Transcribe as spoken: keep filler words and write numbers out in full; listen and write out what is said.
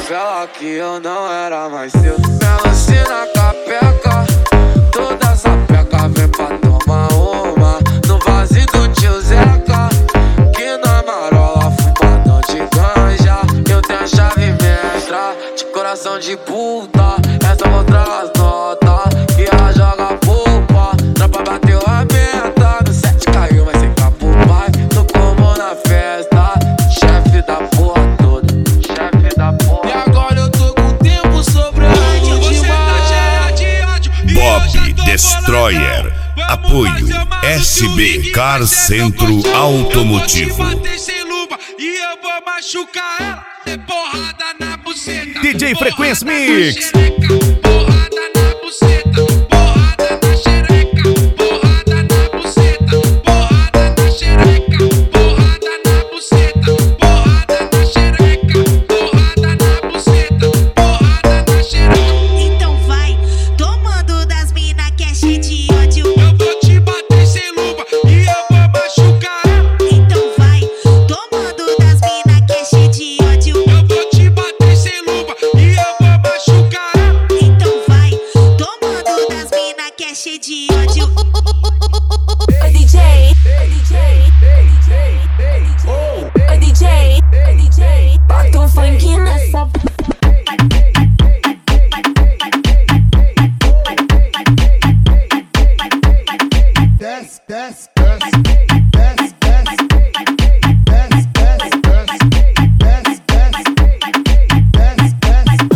favela que eu não era mais seu. Melancia na capeca, toda essa peca vem pra tomar uma no vazio do tio Zeca, que na marola fumadão de ganja. Eu tenho a chave mestra de coração de puta, essa vou tragar as notas que ela joga polpa. Tropa bateu a meta, no set caiu, mas sem capo pai. Tô como na festa, chefe da porra toda, chefe da porra. E agora eu tô com tempo sobrando demais. Bob Destroyer. Apoio S B Car Centro Automotivo. E eu vou machucar ela, ter porrada na buceta. D J Frequência Mix. Porrada